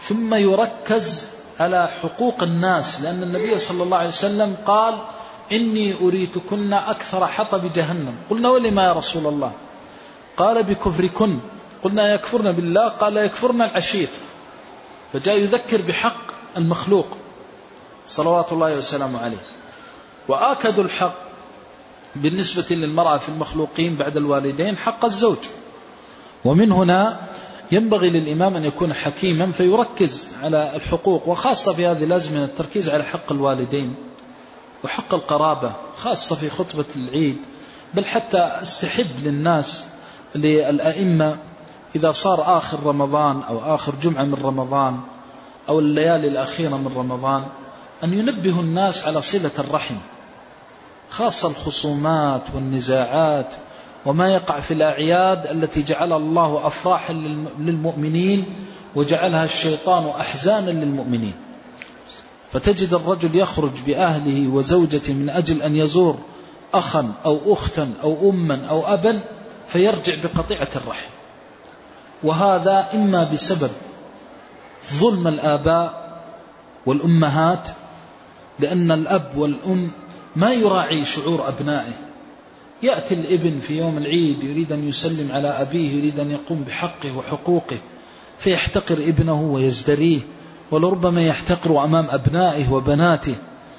ثم يركز على حقوق الناس، لأن النبي صلى الله عليه وسلم قال إني أريتكن أكثر حطب جهنم. قلنا ولما يا رسول الله؟ قال بكفركن. قلنا يكفرن بالله؟ قال يكفرن العشير. فجاء يذكر بحق المخلوق صلوات الله وسلامه عليه. وآكد الحق بالنسبة للمرأة في المخلوقين بعد الوالدين حق الزوج. ومن هنا ينبغي للإمام أن يكون حكيما فيركز على الحقوق، وخاصة في هذه الأزمنة التركيز على حق الوالدين وحق القرابة، خاصة في خطبة العيد. بل حتى استحب للناس للأئمة إذا صار آخر رمضان أو آخر جمعة من رمضان أو الليالي الأخيرة من رمضان أن ينبهوا الناس على صلة الرحم، خاصة الخصومات والنزاعات وما يقع في الأعياد التي جعل الله أفراحا للمؤمنين وجعلها الشيطان أحزانا للمؤمنين. فتجد الرجل يخرج بأهله وزوجته من أجل أن يزور أخا أو أختا أو أما أو أبا فيرجع بقطيعة الرحم، وهذا إما بسبب ظلم الآباء والأمهات، لأن الأب والأم ما يراعي شعور أبنائه. يأتي الابن في يوم العيد يريد أن يسلم على أبيه، يريد أن يقوم بحقه وحقوقه، فيحتقر ابنه ويزدريه، ولربما يحتقر أمام أبنائه وبناته،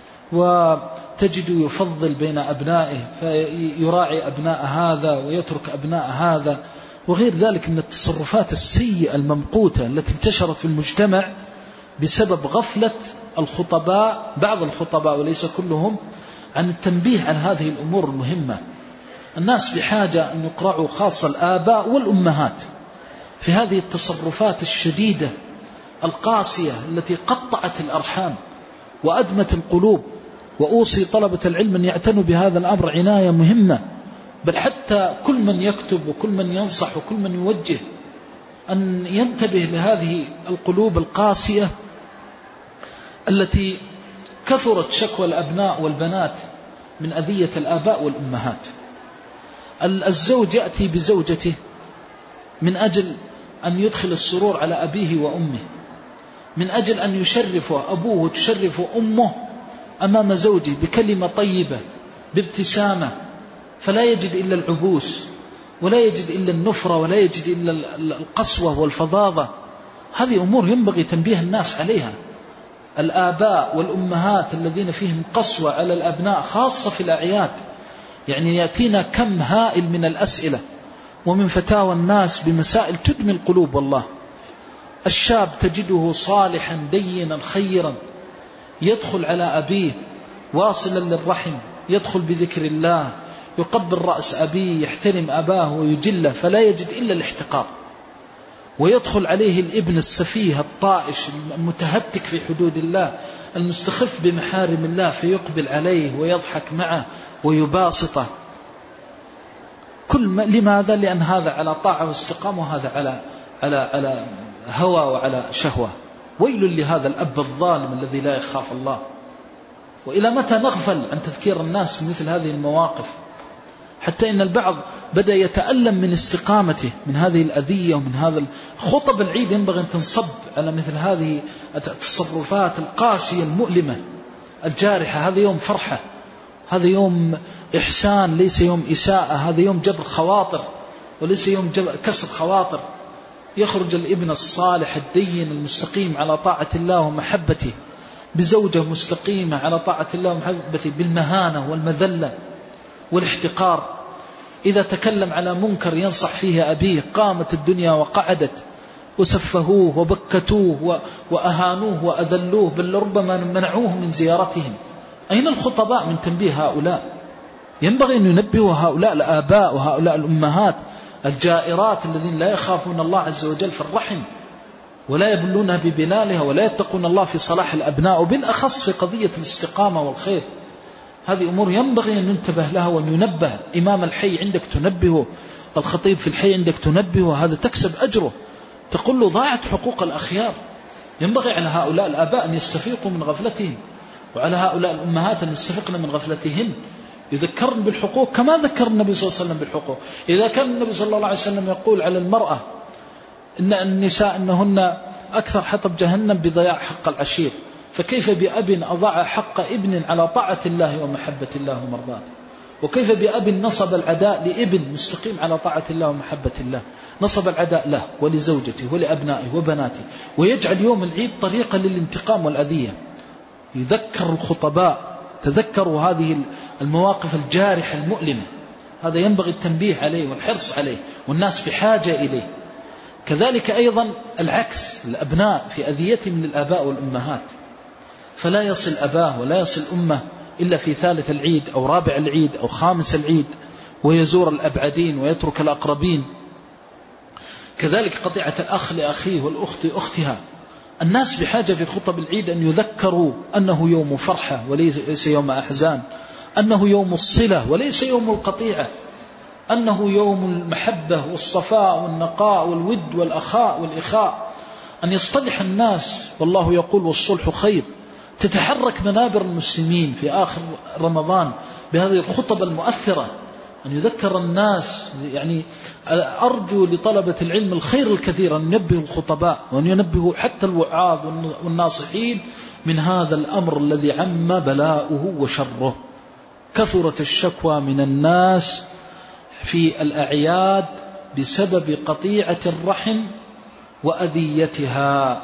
وتجد يفضل بين أبنائه فيراعي أبناء هذا ويترك أبناء هذا، وغير ذلك من التصرفات السيئة الممقوتة التي انتشرت في المجتمع بسبب غفلة الخطباء، بعض الخطباء وليس كلهم، عن التنبيه عن هذه الأمور المهمة. الناس بحاجة أن يقرعوا، خاصة الآباء والأمهات، في هذه التصرفات الشديدة القاسية التي قطعت الأرحام وأدمت القلوب. وأوصي طلبة العلم أن يعتنوا بهذا الأمر عناية مهمة، بل حتى كل من يكتب وكل من ينصح وكل من يوجه أن ينتبه لهذه القلوب القاسية التي كثرت شكوى الأبناء والبنات من أذية الآباء والأمهات. الزوج يأتي بزوجته من أجل أن يدخل السرور على أبيه وأمه، من أجل أن يشرفه أبوه وتشرفه أمه أمام زوجه بكلمة طيبة بابتسامة، فلا يجد إلا العبوس ولا يجد إلا النفرة ولا يجد إلا القسوة والفظاظة. هذه أمور ينبغي تنبيه الناس عليها. الآباء والأمهات الذين فيهم قسوة على الأبناء خاصة في الأعياد، يعني يأتينا كم هائل من الأسئلة ومن فتاوى الناس بمسائل تدمي القلوب. والله الشاب تجده صالحا دينا خيرا، يدخل على أبيه واصلا للرحم، يدخل بذكر الله، يقبل رأس أبيه، يحترم أباه ويجله، فلا يجد إلا الاحتقار. ويدخل عليه الابن السفيه الطائش المتهتك في حدود الله المستخف بمحارم الله، فيقبل عليه ويضحك معه ويباسطه. لماذا؟ لأن هذا على طاعة واستقامة، وهذا على هوى وعلى شهوة. ويل لهذا الأب الظالم الذي لا يخاف الله. وإلى متى نغفل عن تذكير الناس في مثل هذه المواقف؟ حتى إن البعض بدأ يتألم من استقامته من هذه الأذية ومن هذا خطب العيد ينبغي أن تنصب على مثل هذه التصرفات القاسية المؤلمة الجارحة. هذا يوم فرحة، هذا يوم إحسان، ليس يوم إساءة. هذا يوم جبر خواطر وليس يوم كسر خواطر. يخرج الابن الصالح الدين المستقيم على طاعة الله ومحبته بزوجة مستقيمة على طاعة الله ومحبته بالمهانة والمذلة والاحتقار. إذا تكلم على منكر ينصح فيه أبيه قامت الدنيا وقعدت، وسفهوه وبكتوه وأهانوه وأذلوه، بل ربما منعوه من زيارتهم. أين الخطباء من تنبيه هؤلاء؟ ينبغي أن ينبهوا هؤلاء الآباء وهؤلاء الأمهات الجائرات الذين لا يخافون الله عز وجل في الرحم ولا يبلونها ببلالها ولا يتقون الله في صلاح الأبناء، وبالأخص في قضية الاستقامة والخير. هذه أمور ينبغي أن ننتبه لها وننبه. إمام الحي عندك تنبهه، الخطيب في الحي عندك تنبهه، هذا تكسب أجره. تقول له ضاعت حقوق الأخيار. ينبغي على هؤلاء الآباء أن يستفيقوا من غفلتهم، وعلى هؤلاء الأمهات أن يستفقن من غفلتهن، يذكرن بالحقوق كما ذكر النبي صلى الله عليه وسلم بالحقوق. إذا كان النبي صلى الله عليه وسلم يقول على المرأة إن النساء إنهن أكثر حطب جهنم بضياع حق العشير، فكيف بأب أضاع حق ابن على طاعة الله ومحبة الله ومرضاته؟ وكيف بأب نصب العداء لابن مستقيم على طاعة الله ومحبة الله، نصب العداء له ولزوجته ولأبنائه وبناته، ويجعل يوم العيد طريقة للانتقام والأذية. يذكر الخطباء، تذكروا هذه المواقف الجارحة المؤلمة، هذا ينبغي التنبيه عليه والحرص عليه، والناس بحاجة إليه. كذلك أيضا العكس، الأبناء في أذيتهم للآباء والأمهات، فلا يصل أباه ولا يصل أمه إلا في ثالث العيد أو رابع العيد أو خامس العيد، ويزور الأبعدين ويترك الأقربين. كذلك قطيعة الأخ لأخيه والأخت لأختها. الناس بحاجة في خطب العيد أن يذكروا أنه يوم فرحة وليس يوم أحزان، أنه يوم الصلة وليس يوم القطيعة، أنه يوم المحبة والصفاء والنقاء والود والأخاء والإخاء، أن يصطلح الناس، والله يقول والصلح خير. تتحرك منابر المسلمين في آخر رمضان بهذه الخطب المؤثرة، أن يذكر الناس. يعني أرجو لطلبة العلم الخير الكثير أن ينبهوا الخطباء وأن ينبهوا حتى الوعاظ والناصحين من هذا الأمر الذي عم بلاؤه وشره. كثرت الشكوى من الناس في الأعياد بسبب قطيعة الرحم وأذيتها.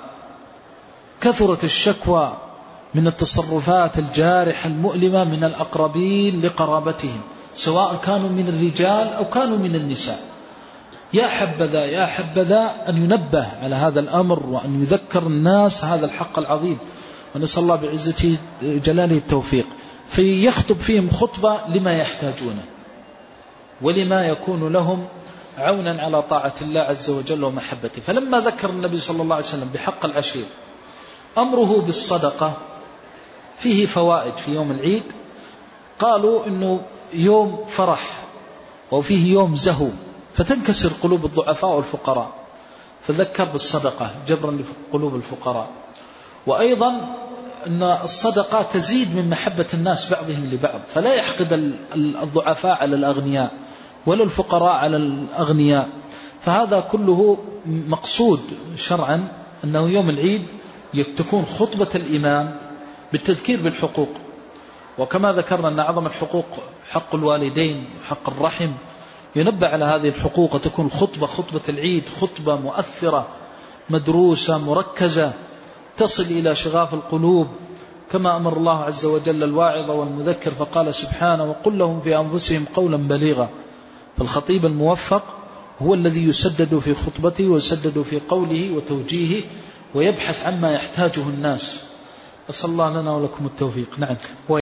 كثرت الشكوى من التصرفات الجارحة المؤلمة من الأقربين لقرابتهم، سواء كانوا من الرجال أو كانوا من النساء. يا حبذا يا حبذا أن ينبه على هذا الأمر، وأن يذكر الناس هذا الحق العظيم، ونسأل الله بعزته جلاله التوفيق. فيخطب فيهم خطبة لما يحتاجونه ولما يكون لهم عونا على طاعة الله عز وجل ومحبته. فلما ذكر النبي صلى الله عليه وسلم بحق العشير أمره بالصدقة فيه فوائد في يوم العيد. قالوا إنه يوم فرح وفيه يوم زهو، فتنكسر قلوب الضعفاء والفقراء، فذكر بالصدقة جبرا لقلوب الفقراء. وأيضا أن الصدقة تزيد من محبة الناس بعضهم لبعض، فلا يحقد الضعفاء على الأغنياء ولا الفقراء على الأغنياء. فهذا كله مقصود شرعا، أنه يوم العيد تكون خطبة الإمام بالتذكير بالحقوق. وكما ذكرنا أن أعظم الحقوق حق الوالدين وحق الرحم، ينبه على هذه الحقوق، وتكون خطبة العيد خطبة مؤثرة مدروسة مركزة تصل إلى شغاف القلوب، كما أمر الله عز وجل الواعظ والمذكر فقال سبحانه وقل لهم في أنفسهم قولا بليغا. فالخطيب الموفق هو الذي يسدد في خطبته ويسدد في قوله وتوجيهه، ويبحث عما يحتاجه الناس. أسأل الله لنا ولكم التوفيق. نعم.